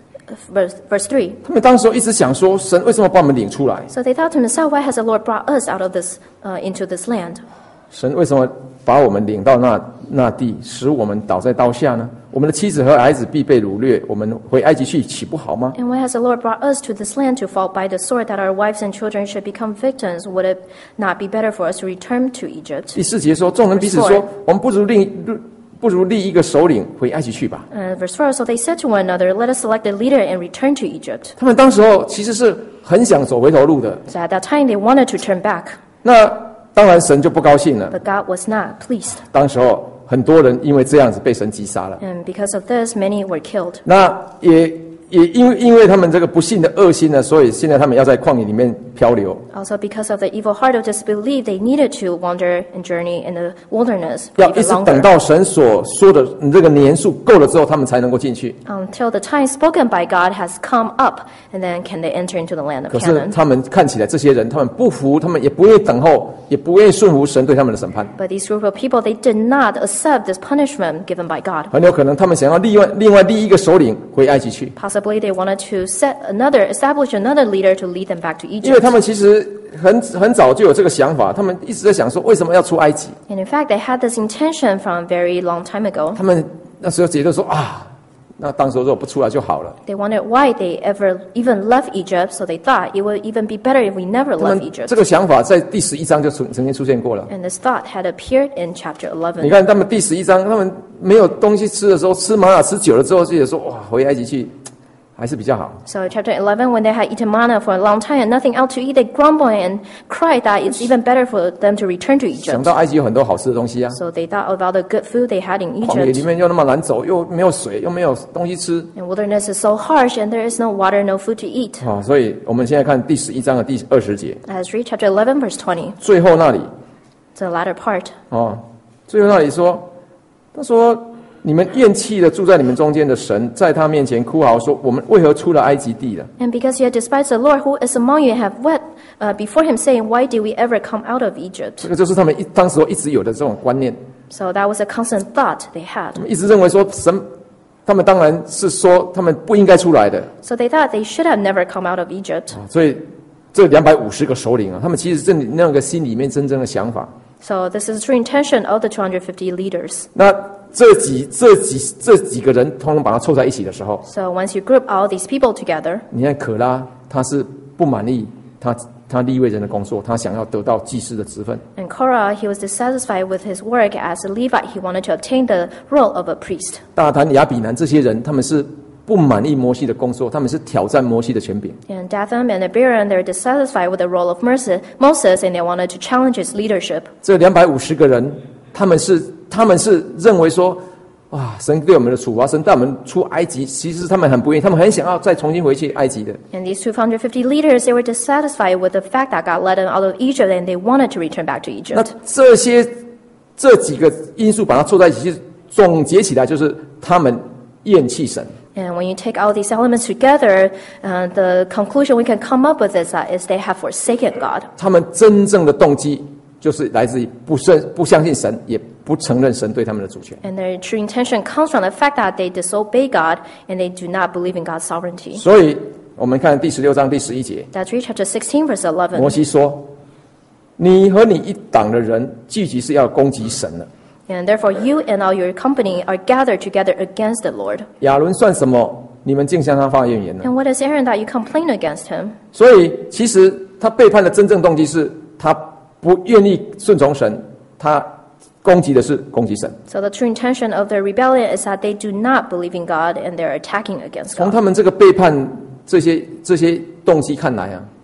verse 3. 他们当时一直想说，神为什么把我们领出来？ So they thought to themselves, why has the Lord brought us out of this, into this land? 神为什么把我们领到那地，使我们倒在刀下呢？我们的妻子和孩子必被掳掠，我们回埃及去，岂不好吗？ And why has the Lord brought us to this land to fall by the sword, that our wives and children should become victims? Would it not be better for us to return to Egypt? 第4节说，众人彼此说，我们不如立一个首领回埃及去吧。 Verse 4, so they said to one another, let us select a leader and return to Egypt. 他们当时候其实是很想走回头路的， So at that time they wanted to turn back, 那当然神就不高兴了。 but God was not pleased. 当时候很多人因为这样子被神击杀了。 And because of this, many were killed. 那也因为他们这个不幸的恶心呢，所以现在他们要在旷野里面漂流。 Also because of the evil heart of disbelief, they needed to wander and journey in the wilderness 要 for 一 even 直等 longer, 到神所说的这个年数够了之后，他们才能够进去。 until the time spoken by God has come up, and then can they enter into the land of 可是 Canaan. 他们看起来这些人，他们不服，他们也不愿意等候，也不愿意顺服神对他们的审判。 But these group of people, they did not accept this punishment given by God. 很有可能他们想要另外立一个首领回埃及去， Possibly they wanted to establish another leader to lead them back to 因为 Egypt. 他们其实很早就有这个想法，他们一直在想说，为什么要出埃及？ And in fact, they had this intention from a very long time ago. 他们那时候觉得说啊，那当时如果不出来就好了。 They wondered why they ever even left Egypt, so they thought it would even be better if we never 他 left 们 Egypt. 这个想法在第11章就曾经出现过了。 And this thought had appeared in chapter 11. 你看他们第11章，他们没有东西吃的时候，吃玛瑙吃久了之后，就觉得说哇，回埃及去还是比较好。 So chapter 11, when they had eaten manna for a long time and nothing else to eat, they grumbled and cried that it's even better for them to return to 想 Egypt. 到埃及有很多好吃的东西啊， So they thought about the good food they had in 旷野里 Egypt. 面又那么难走，又没有水，又没有东西吃 And wilderness is so harsh, and there is no water, no food to eat. 啊，所以我们现在看第11章的第20节， Let's read chapter 11, verse 20, 最后那里 the latter part. 哦，最后那里说，他说你们厌弃了住在你们中间的神，在他面前哭嚎说，我们为何出了埃及地了？ And because you have despised the Lord who is among you and have wept before him, saying, why did we ever come out of Egypt? 这个就是他们当时一直有的这种观念， So that was a constant thought they had. 一直认为说神，他们当然是说他们不应该出来的。 So they thought they should have never come out of Egypt. 所以这250个首领啊，他们其实是那个心里面真正的想法。 So this is the true intention of the 250 leaders. 那这几个人通通把他凑在一起的时候， So once you group all these people together, 你看可拉他是不满意他利未人的工作，他想要得到祭司的职分。 and Korah, he was dissatisfied with his work as a Levite. He wanted to obtain the role of a priest. 大坛、亚比南这些人，他们是不满意摩西的工作，他们是挑战摩西的权柄。 And Dathan and Abiram, they're dissatisfied with the role of Moses, and they wanted to challenge his leadership. 这250个人，他们是认为说，哇，神对我们的处罚，神带我们出埃及，其实他们很不愿意，他们很想要再重新回去埃及的。 And these 250 leaders, they were dissatisfied with the fact that God led them out of Egypt, and they wanted to return back to 那 Egypt. 这几个因素把它凑在一起，总结起来就是他们厌弃神。 And when you take all these elements together, the conclusion we can come up with is they have forsaken God. 他们真正的动机就是来自于不相信神，也不承认神对他们的主权。 And their true intention comes from the fact that they disobey God and they do not believe in God's sovereignty. 所以我们看第16章第11节， That's read chapter 16, verse 11. 摩西说：“你和你一党的人聚集是要攻击神了。 And therefore you and all your company are gathered together against the Lord. 亚伦算什么？你们竟向他发怨言呢？” And what is Aaron that you complain against him? 所以其实他背叛的真正动机是他不愿意顺从神，他攻击的是攻击神。 So the true intention of their rebellion is that they do not believe in God and they're attacking against 从 God. 他们这个背叛这些动机看来啊，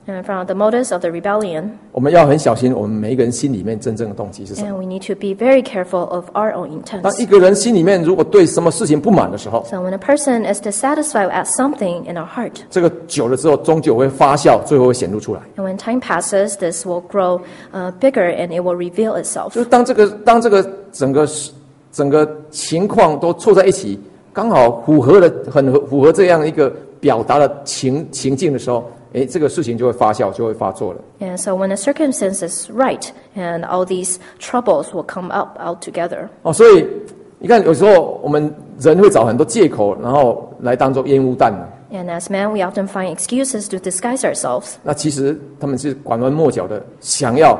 And from the motives of the rebellion, 我们要很小心，我们每一个人心里面真正的动机是什么。 and we need to be very careful of our own 当 intents. 一个人心里面如果对什么事情不满的时候， So when a person is dissatisfied at something in our heart, 这个久了之后，终究会发酵，最后会显露出来。 and when time passes, this will grow bigger and it will reveal itself. 就是当这个整个情况都凑在一起，刚好很符合这样一个表达的情境的时候，这个事情就会发酵，就会发作了。 And so when the circumstance is right, and all these troubles will come out together. 所以你看，有时候我们人会找很多借口，然后来当做烟雾弹。 And as men, we often find excuses to disguise ourselves. 那其实他们是拐弯抹角的，想要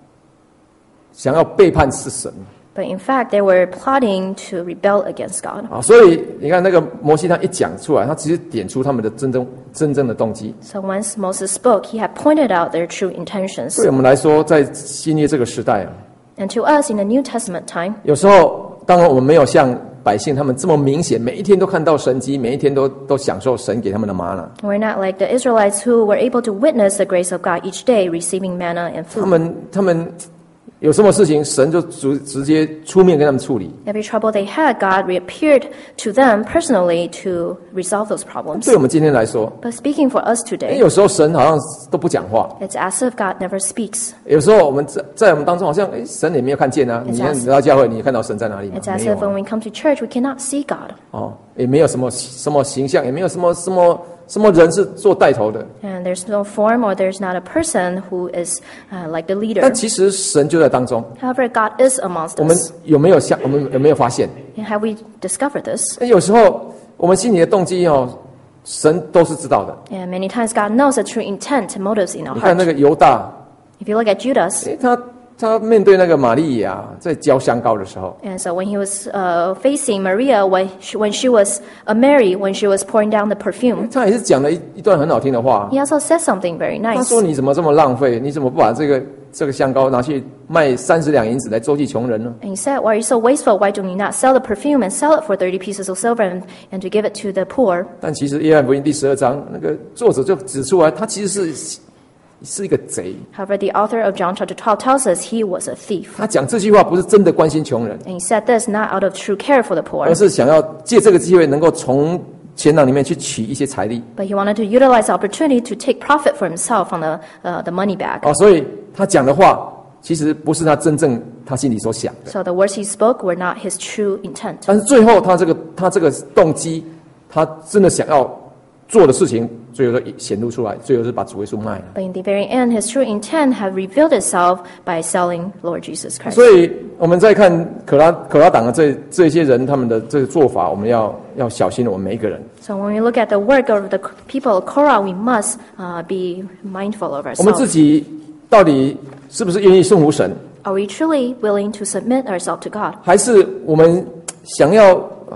背叛是神。 But in fact, they were plotting to rebel against God. 所以你看那个摩西他一讲出来，他其实点出他们的真正的动机。 So once Moses spoke, he had pointed out their true intentions. 对我们来说，在新约这个时代 And to us in the New Testament time, 有时候当然我们没有像百姓他们这么明显，每一天都看到神迹，每一天都享受神给他们的玛纳。 we're not like the Israelites who were able to witness the grace of God each day, receiving manna and 他们 food. 有什么事情，神就直接出面跟他们处理。 Every trouble they had, God reappeared to them personally to resolve those problems. 对我们今天来说， But speaking for us today, 有时候神好像都不讲话， it's as if God never speaks. 有时候我们在我们当中好像神也没有看见啊。你到教会，你看到神在哪里吗？ It's as 没有 if when we come to church, we cannot see God. 也没有什么形象，也没有什么人是做带头的。 And there's no form or there's not a person who is like the leader. 但其实神就在当中。 However, God is amongst 我们 us. 有没有发现？ And have we discovered this? 有时候我们心里的动机神都是知道的。 And many times God knows the true intent and motives in our 你看 heart. 那个犹大， If you look at Judas, 他面对那个玛利亚在浇香膏的时候， and so when he was facing Maria, when she was Mary, when she was pouring down the perfume, 他也是讲了一段很好听的话。 he also said something very 他 nice. 说：“你怎么这么浪费？你怎么不把这个香膏拿去卖30两银子来周济穷人呢？” And he said, "Why are you so wasteful? Why don't you not sell the perfume and sell it for 30 pieces of silver and to give it to the poor?" 但其实约翰福音第12章那个作者就指出来，他其实是一个贼。 However, the author of John chapter 12 tells us he was a thief. 他讲这句话不是真的关心穷人， And he said this not out of true care for the poor, 而是想要借这个机会能够从钱囊里面去取一些财力。 but he wanted to utilize the opportunity to take profit for himself on the money bag. 所以他讲的话其实不是他真正他心里所想的。 So the words he spoke were not his true intent. 但是最后他这个动机，他真的想要做的事情，最后都显露出来，最后是把主耶稣卖了。 But in the very end, his true intent had revealed itself by selling Lord Jesus Christ. 所以我们在看可拉党的这些人他们的这个做法，我们要小心我们每一个人。 So when we look at the work of the people of Korah, we must be mindful of 我们自 ourselves. 己到底是不是愿意顺服神， Are we truly willing to submit ourselves to God? 还是我们想要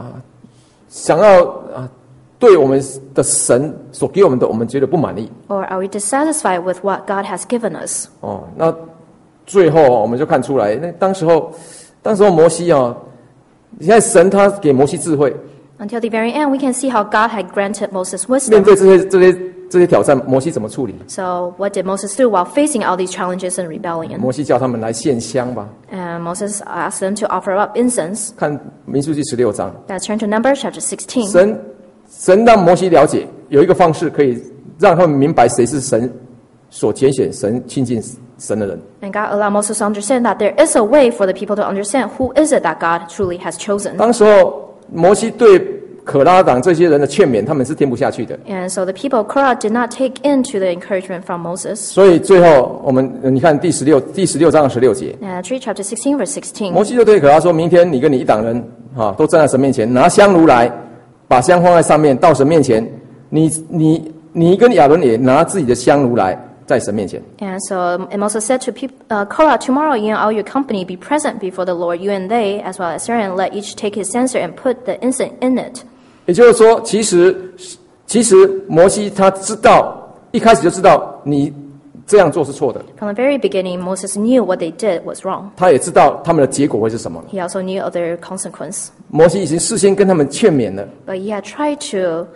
对我们的神所给我们的，我们觉得不满意？ Or are we dissatisfied with what God has given us? 那最后我们就看出来，那当时候摩西你看神他给摩西智慧， Until the very end, we can see how God had granted Moses 面 wisdom. 对这些挑战，摩西怎么处理？ So what did Moses do while facing all these challenges and rebellion? 摩西叫他们来献香吧。 And Moses asked them to offer up incense. 看民数记16章， Let's turn to Numbers chapter 16. 神让摩西了解有一个方式可以让他们明白谁是神所拣选、神亲近神的人。 And God allowed Moses to understand that there is a way for the people to understand who is it that God truly has chosen. 当时候摩西对可拉党这些人的劝勉，他们是听不下去的。 And so the people of Korah did not take into the encouragement from Moses. 所以最后你看第16章16节， Read chapter 16, verse 16. 摩西就对可拉说：“明天你跟你一党人都站在神面前，拿香炉来，把香放在上面，到神面前。你跟亚伦也拿自己的香炉来，在神面前。” And so and Moses said to Korah, "Tomorrow you and all your company be present before the Lord, you and they, as well as Aaron, let each take his censer and put the incense in it." 也就是说，其实摩西他一开始就知道你这样做是错的， From the very beginning, Moses knew what they did was wrong. 他也知道他们的结果会是什么。 He also knew of their consequence. 摩西已经事先跟他们劝勉了， But he had tried to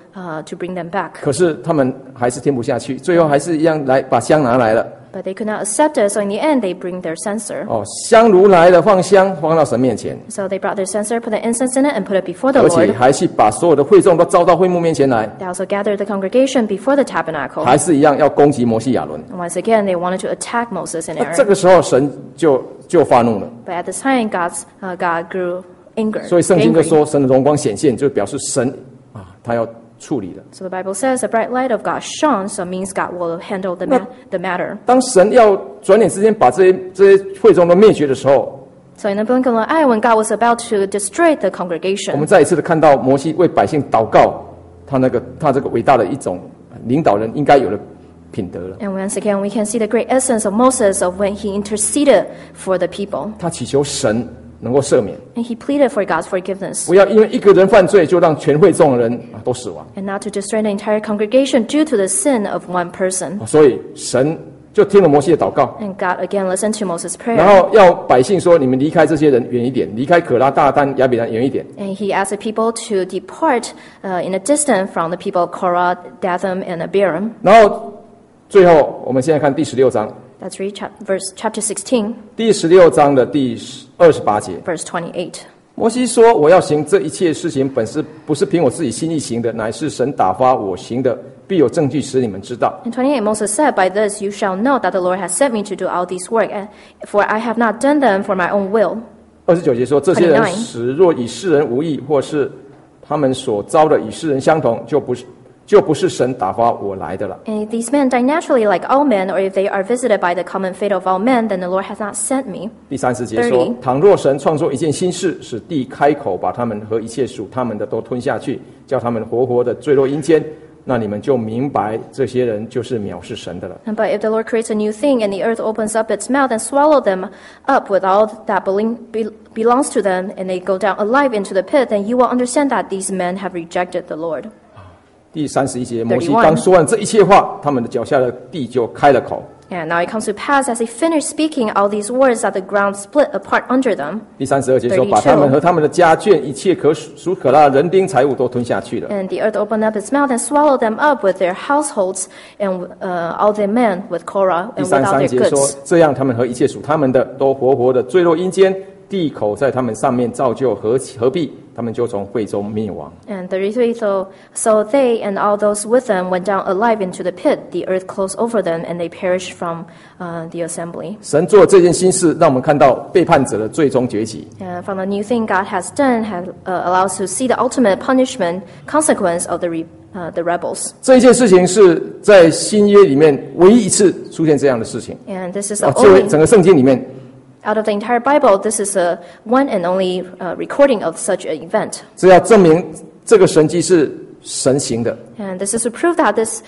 to bring them back. 可是他们还是听不下去，最后还是一样来把香拿来了。 But they could not accept it, so in the end, they bring their censer. 香炉来了，放香放到神面前， So they brought their censer, put the incense in it, and put it before the 而且 Lord. 还是把所有的会众都招到会幕面前来， They also gathered the congregation before the tabernacle. 还是一样要攻击摩西亚伦。 And once again, they wanted to attack Moses and 那这 Aaron. 个时候神就发怒了， But at this time, God grew angry. 所以圣经就 angry. 说神的荣光显现，就表示神他要处理了。 So the Bible says the bright light of God shone, so it means God will handle the matter. 当神要转眼之间把这些会众都灭绝的时候， So in the blink of an eye, when God was about to destroy the 我 congregation, 们再一次的看到摩西为百姓祷告，他这个伟大的一种领导人应该有的品德了。 and once again, we can see the great essence of Moses of when he interceded for the people. 他祈求神能够赦免， And he pleaded for God's forgiveness 不要因为一个人犯罪就让全会众的人都死亡。 and not to destroy the entire congregation due to the sin of one person. 所以神就听了摩西的祷告， And God again listened to Moses' 然 prayer. 后要百姓说：“你们离开这些人远一点，离开可拉、大丹、亚比兰远一点。 And he asked the people to depart in a distance from the people of Korah, Dathan, and Abiram. ” 然后最后，我们现在看第16章， Let's read chapter 16, 第16章的第28节。 verse 28. 摩西说：“我要行这一切事情，不是凭我自己心意行的，乃是神打发我行的，必有证据使你们知道。” In 28, Moses said, "By this you shall know that the Lord has sent me to do all these work, for I have not done them for my own will." 29节说：“这些人 29 使若与世人无异，或是他们所遭的与世人相同，就不是神打发我来的了。” And if these men die naturally like all men, or if they are visited by the common fate of all men, then the Lord has not sent me. 第30节说 30：“ 倘若神创作一件新事，使地开口，把他们和一切属他们的都吞下去，叫他们活活的坠落阴间，那你们就明白这些人就是藐视神的了。” But if the Lord creates a new thing, and the earth opens up its mouth and swallows them up with all that belongs to them, and they go down alive into the pit, then you will understand that these men have rejected the Lord. 第31节，摩西刚说完这一切话，他们的脚下的地就开了口。 And now it comes to pass, as they finished speaking all these words, that the ground split apart under them. 第32节说， 32 把他们和他们的家眷、一切属可拉的人丁财物都吞下去了。 And the earth opened up its mouth and swallowed them up with their households and all their men with Korah 第 and without 33 their 节说 goods.， 这样他们和一切属他们的都活活的坠落阴间，地口在他们上面造就合璧，他们就从会中灭亡。 And 33, so they and all those with them went down alive into the pit. The earth closed over them, and they perished from the assembly. 神做这件新事，让我们看到背叛者的最终崛起。 And from the new thing God has done, allows us to see the ultimate punishment consequence of the rebels. 这一件事情是在新约里面唯一一次出现这样的事情。 And this is the 作为 only 整个圣经里面， out of the entire Bible. This is a one and only recording of such an event. 这要证明这个神迹是神行的。 And this is to prove that this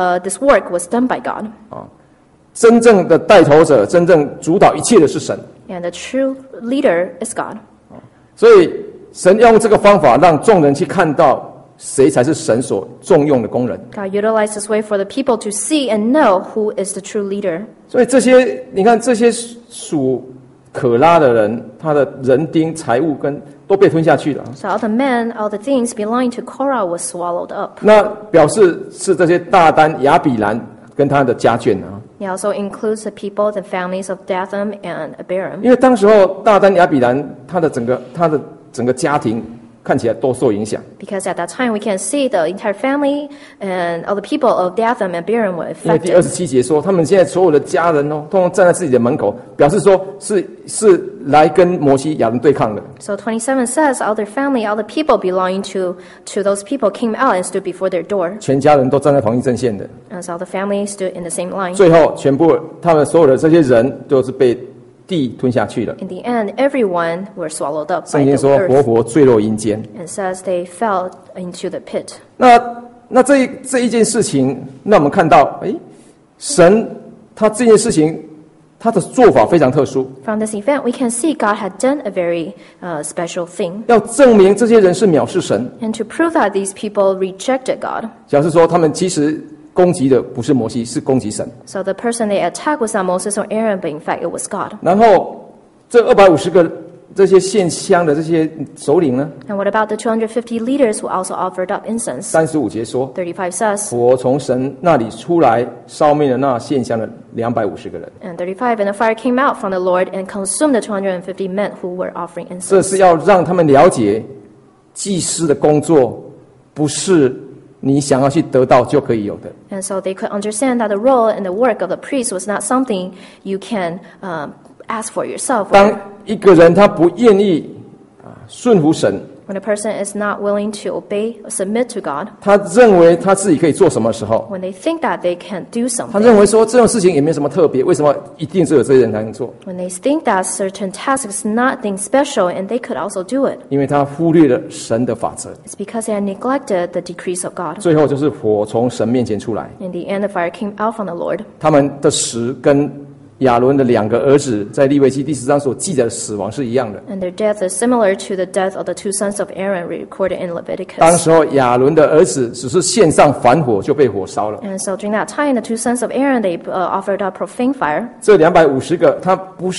work was done by God. 真正的带头者，真正主导一切的是神。 And the true leader is God. 所以神要用这个方法，让众人去看到谁才是神所重用的工人。 God utilized this way for the people to see and know who is the true leader. 所以这些，你看这些属可拉的人，他的人丁、财物都被吞下去了。 So all the men, all the things belonging to Korah was swallowed up. 那表示是这些大丹、亚比兰跟他的家眷啊。 He also includes the people, the families of Dathan and Abiram. 因为当时候大丹、亚比兰他的整个家庭看起来都受影响。 Because at that time we can see the entire family and all the people of Dathan and Abiram were 因为第 affected. 27节说，他们现在所有的家人通通站在自己的门口，表示说是来跟摩西亚伦对抗的。 So 27 says all their family, all the people belonging to those people came out and stood before their door. 全家人都站在同一阵线的， And so all the family stood in the same line. 最后全部他们所有的这些人都是被地吞下去了。 In the end, everyone were swallowed up 圣 by 经 the 说活 earth 活坠落阴间。 and says they fell into the pit. 那这一件事情，让我们看到，神他这件事情他的做法非常特殊， From this event, we can see God had done a very special thing. 要证明这些人是藐视神， And to prove that these people rejected God. 表示说他们其实攻击的不是摩西，是攻击神。 So the person they attacked was not Moses or Aaron, but in fact it was God. 然后这250个这些献香的这些首领呢？ And what about the 250 leaders who also offered up incense? 35节说， 35 says, 火从神那里出来，烧灭了那献香的250个人。 and 35, and the fire came out from the Lord and consumed the 250 men who were offering 这 incense. 是要让他们了解，祭司的工作不是你想要去得到就可以有的。 And so they could understand that the role and the work of the priest was not something you can ask for yourself. 当一个人他不愿意顺服神， When a person is not willing to obey or submit to God, 他认为他自己可以做什么时候， when they think that they can do 他 something, 认为说这种事情也没什么特别，为什么一定只有这些人才能做？ when they think that certain task is nothing special and they could also do it, 因为他忽略了神的法则， it's because they had neglected the decrees of God. 最后就是火从神面前出来， In the end, the fire came out from the Lord. 他们的死跟亚伦的2个儿子在利未记第10章所记载的死亡是一样的。 And their death is similar to the death of the 2 sons of Aaron recorded in 当 Leviticus. 时候亚伦的儿子只是献上燔火就被火烧了， And so during that time, the 2 sons of Aaron, they offered up profane fire. 这250个他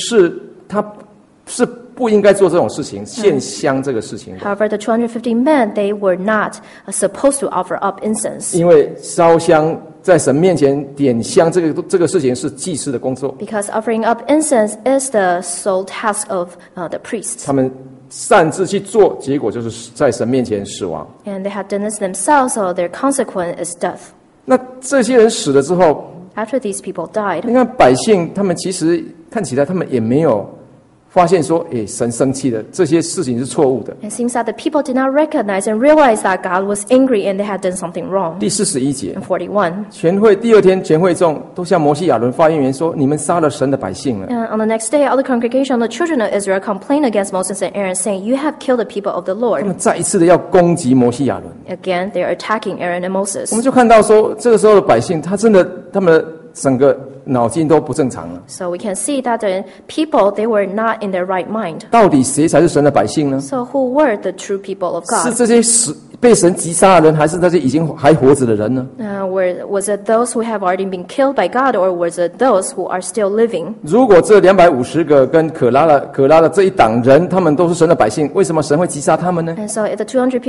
是不应该做这种事情，献香这个事情的， However, the 250 men, they were not supposed to offer up incense 因为烧香在神面前点香这个事情是祭司的工作， because offering up incense is the sole task of the priests. 他们擅自去做，结果就是在神面前死亡。 And they had done this themselves, so their consequence is death. 那这些人死了之后， After these people died, 你看百姓，他们其实看起来他们也没有发现说，神生气了，这些事情是错误的。 it seems that the people did not recognize and realize that God was angry and they had done something wrong. 第41节， In 41, 全会第2天，全会众都向摩西亚伦发言员说：“你们杀了神的百姓了。” and on the next day, all the congregation of the children of Israel complained against Moses and Aaron, saying, "You have killed the people of the 他 Lord." 们再一次的要攻击摩西亚伦。 Again, they are attacking Aaron and 我 Moses. 们就看到说，这个时候的百姓，他们的整个脑筋都不正常了。 So we can see that the people, they were not in their right mind. 到底谁才是神的百姓呢？ So who were the true people of 是 God? 这些被神击杀的人，还是那些已经还活着的人呢？ Was it those who have already been killed by God, or was it those who are still living? 如果这250个跟可拉的这一党人，他们都是神的百姓，为什么神会击杀他们呢？ And so if the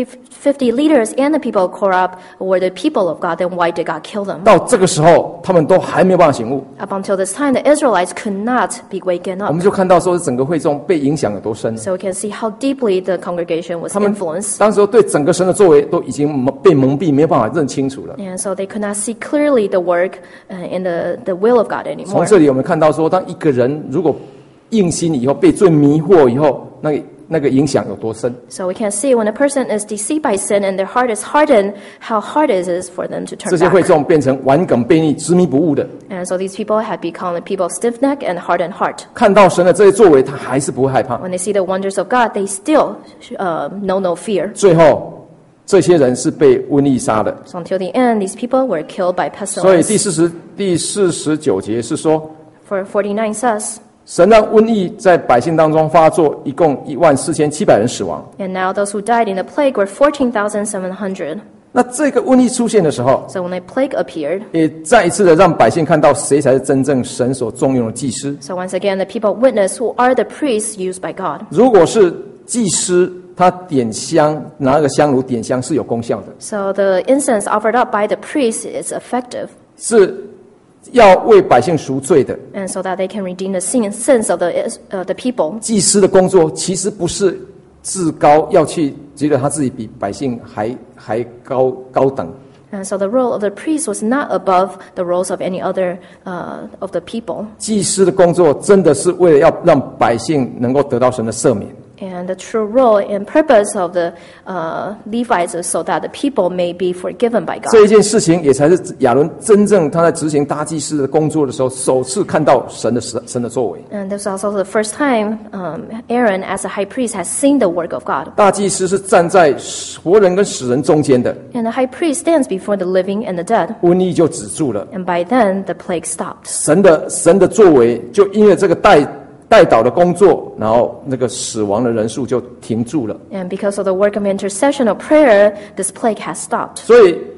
250 leaders and the people of Korah were the people of God, then why did God kill them? 到这个时候，他们都还没有办法醒悟。 Up until this time, the Israelites could not be waken 我 up. 们就看到说，整个会众被影响有多深。 So we can see how deeply the congregation was 他们 influenced. 当时候对整个神的作为都已经被蒙蔽，没有办法认清楚了。 And so they could not see clearly the work in the will of God 从 anymore. 这里我们看到说，当一个人如果硬心以后被罪迷惑以后，那个影响有多深。 So we can see when a person is deceived by sin and their heart is hardened, how hard it is for them to 这 turn 些会 back. 众变成顽梗悖逆、执迷不悟的， And so these people have become the people of stiff neck and hardened heart. 看到神的这些作为，他还是不会害怕。 When they see the wonders of God, they still know no fear. 最后，这些人是被瘟疫杀的。 So until the end, these people were killed by 所以 pestilence. 第49节是说， For 49 says, 神让瘟疫在百姓当中发作，一共14700人死亡。 and now those who died in the plague were 14,700. 那这个瘟疫出现的时候， So when the plague appeared, 也再一次的让百姓看到谁才是真正神所重用的祭司。 so once again the people witnessed who are the priests used by God. 如果是祭司，他点香，拿个香炉点香是有功效的， So the incense offered up by the priest is effective, 是要为百姓赎罪的。 and so that they can redeem the sins of the people. 祭司的工作其实不是至高，要去觉得他自己比百姓还高等。 And so the role of the priest was not above the roles of any other of the people. 祭司的工作真的是为了要让百姓能够得到神的赦免。 And the true role and purpose of the Levites is so that the people may be forgiven by 这 God. 一件事情也才是亚伦真正他在执行大祭司的工作的时候，首次看到神的作为。 And this is also the first time Aaron, as a high priest, has seen the work of God. 大祭司是站在活人跟死人中间的， And the high priest stands before the living and the dead. 瘟疫就止住了。 And by then, the plague stopped. 神的作为就因为这个代祷的工作，然后那个死亡的人数就停住了。 And because of the work of intercession or prayer, this plague has stopped. 所以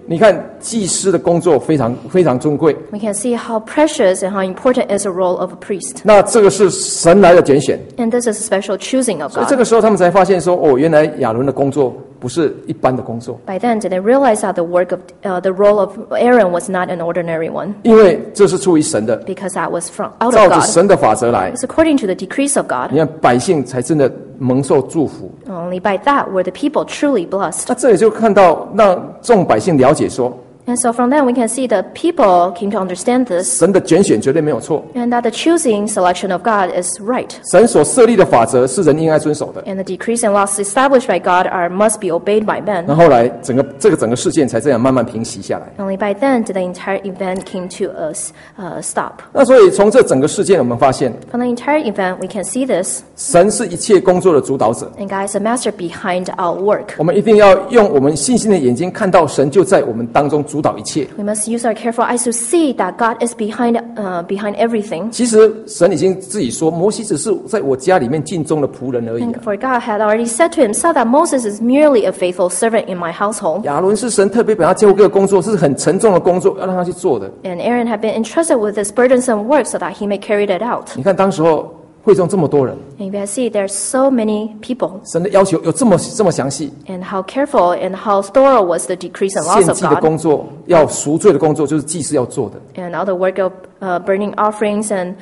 你看祭司的工作非常非常尊贵， We can see how precious and how important is the role of a priest. 那这个是神来的拣选， And this is a special choosing of 所以这 God. 个时候他们才发现说，哦，原来亚伦的工作不是一般的工作， By then, did they realize that the role of Aaron was not an ordinary one, 因为这是出于神的， because that was out 照 of 着 God. 神的法则来， It's according to the decrees of God. 你看百姓才真的蒙受祝福。 Only by that were the people truly blessed. 那这里就看到让众百姓了解说， And so from then, we can see the people came to understand this, 神的拣选绝对没有错， and that the choosing selection of God is right. 神所设立的法则是人应该遵守的。 And the decrees and laws established by God must be obeyed by men. 那后来整个事件才这样慢慢平息下来。 Only by then did the entire event came to a stop. 那所以从这整个事件，我们发现 From the entire event, we can see this, 神是一切工作的主导者。 and God is the master behind our work. 我们一定要用我们信心的眼睛看到神就在我们当中主导一切。 We must use our careful eyes to see that God is behind everything. 其实神已经自己说，摩西只是在我家里面尽忠的仆人而已 And for God had already said to himself that Moses is merely a faithful servant in my household. 亚伦是神特别把他交给的工作，是很沉重的工作，要让他去做的。 And Aaron had been entrusted with this burdensome work so that he may carry it out. 你看当时候会中这么多人， And you can see there's so many people, 神的要求有这么详细， and how careful and how thorough was the decrees and laws 献 of 祭的 God. 工作要赎罪的工作，就是祭司要做的。 And all the work of burning offerings and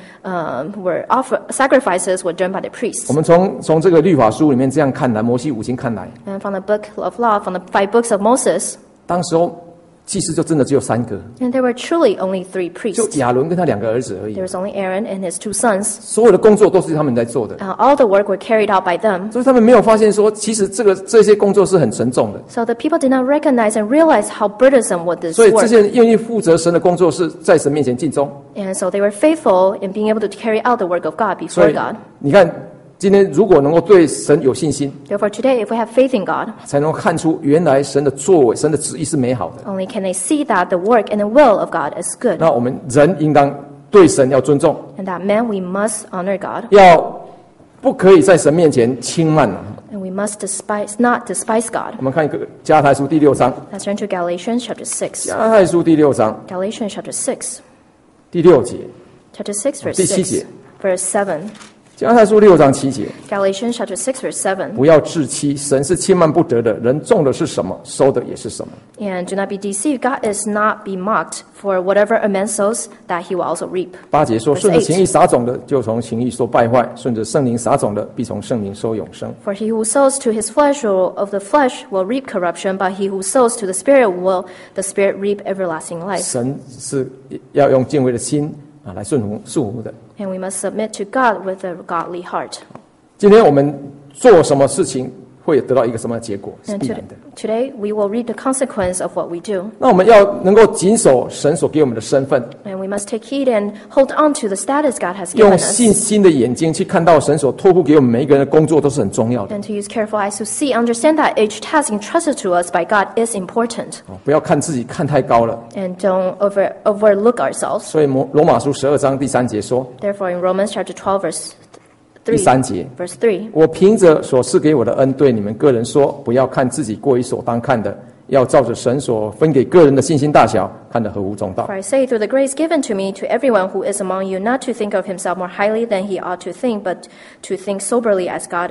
sacrifices were done by the priests. 我们从这个律法书里面这样看来，摩西五经看来， And from the book of law, from the 5 books of Moses, 当时候祭司就真的只有3个， and there were truly only 3 就 priests. 亚伦跟他2个儿子而已 There，was only Aaron and his 2 sons. 所有的工作都是他们在做的。 All the work were carried out by them. 所以他们没有发现说，其实这些工作是很沉重的。 So the people did not recognize and realize how burdensome was this 所以这 work. 些人愿意负责神的工作，是在神面前尽忠。 And so they were faithful in being able to carry out the work of God 所 before 以 God. 你看，今天如果能够对神有信心， Therefore today, if we have faith in God, 才能够看出原来神的作为、神的旨意是美好的。 only can they see that the work and the will of God is good. 那我们人应当对神要尊重， And that man, we must honor God. 不可以在神面前轻慢啊。 And we must not despise God. 我们看一个加拉太书第6章， Let's turn to Galatians chapter 6. 加拉太书第6章 Galatians chapter 6. 第6节， Chapter 6, verse 第7 6. 节， Verse 7. 加拉太书6章7节， Galatians chapter 6, verse 7. 不要自欺，神是轻慢不得的，人种的是什么，收的也是什么。 And do not be deceived. God is not be mocked. For whatever a man sows, that he will also reap. 8节说， Verse 顺着 8. 情欲撒种的，就从情欲受败坏；顺着圣灵撒种的，必从圣灵收永生。 For he who sows to his flesh of the flesh will reap corruption, but he who sows to the Spirit will the Spirit reap everlasting life. 神是要用敬畏的心来顺服的。 And we must submit to God with a godly heart. 今天我们做什么事情会得到一个什么结果，是 And 必然的。 today we will reap the consequence of what we do. 那我们要能够谨守神所给我们的身份， And we must take heed and hold on to the status God has given 用 us. 信心的眼睛去看到神所托付给我们每一个人的工作都是很重要的。 And to use careful eyes to see, understand that each task entrusted to us by God is important. 不要看自己看太高了。 And don't overlook ourselves. 所以罗马书12章第3节说， Therefore, in Romans chapter 12, verse 第3节， verse 3, 我凭着所赐给我的恩，对你们个人说，不要看自己过于所当看的，要照着神所分给个人的信心大小，看得合乎中道。 For I say, through the grace given to me, to everyone who is among you, not to think of himself more highly than he ought to think, but to think soberly as God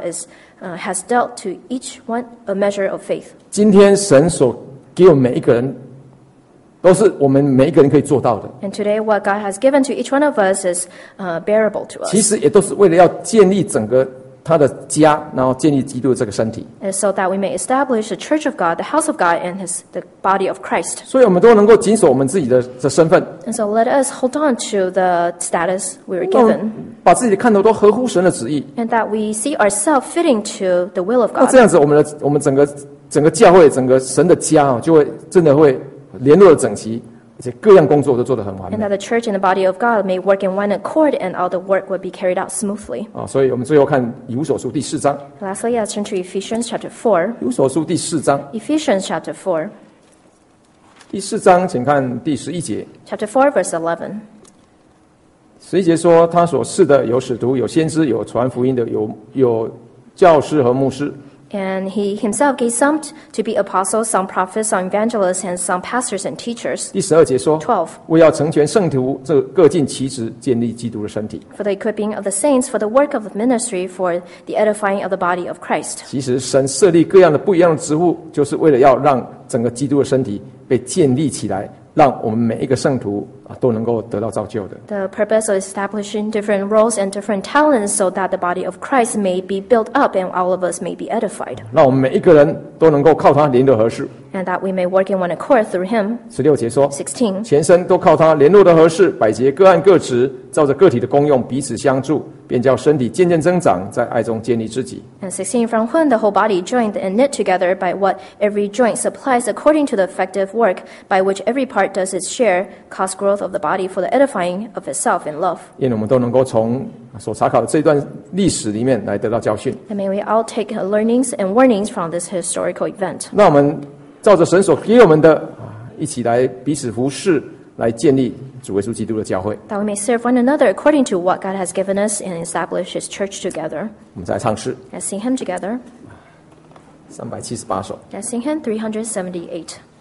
has dealt to each one a measure of faith. 今天神所给我们每一个人，都是我们每一个人可以做到的。 And today, what God has given to each one of us is bearable to 其 us. 实也都是为了要建立整个他的家，然后建立基督的这个身体。 And so that we may establish the church of God, the house of God, and the body of Christ. 所以我们都能够谨守我们自己的身份， And so let us hold on to the status we were 让我 given, 们把自己看得都合乎神的旨意。 and that we see ourselves fitting to the will of 那 God. 这样子，我们整个教会，整个神的家就会真的会联络的整齐，而且各样工作都做得很完 And 美 that the church and the body of God may work in one accord, and all the work would be carried out smoothly. 所以我们最后看以弗所书第4章。 Lastly, let's turn to Ephesians chapter 4. 以弗所书第4章， Ephesians chapter 4. 第4章，请看第11节。 Chapter 4, verse 11. 11节说，他所赐的有使徒，有先知，有传福音的，有教师和牧师。 And he himself gave some to be apostles, some prophets, some evangelists, and some pastors and teachers. 第12节说 12 为要成全圣徒，这各尽其职，建立基督的身体。 For the equipping of the saints, for the work of the ministry, for the edifying of the body of Christ. 其实神设立各样的不一样的职务，就是为了要让整个基督的身体被建立起来，让我们每一个圣徒都能够得到造就的。 The purpose of establishing different roles and different talents so that the body of Christ may be built up and all of us may be edified. 让我们每一个人都能够靠他联络合适。 And that we may work in one accord through him. 16节说 16. 全身都靠他联络的合适，百节各按各职，照着个体的功用彼此相助，便叫身体渐渐增长，在爱中建立自己。 And 16, from whom the whole body joined and knit together by what every joint supplies according to the effective work by which every part does its share, cause growth of the body for the edifying of itself in love. 愿我们都能够从所查考的这段历史里面来得到教训。 And may we all take learnings and warnings from this historical event. 那我们照着神所给我们的一起来彼此服侍，来建立主耶稣基督的教会。 That we may serve one another according to what God has given us and establish His church together. 我们再来唱诗 Let's sing hymn together. 378首。 Let's sing hymn 378.